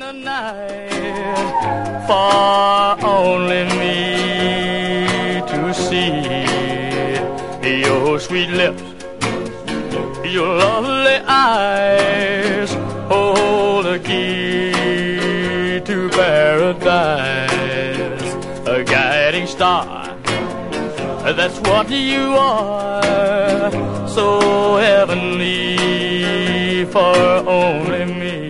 the night for only me to see your sweet lips, your lovely eyes hold the key to paradise, a guiding star. That's what you are, so heavenly for only me.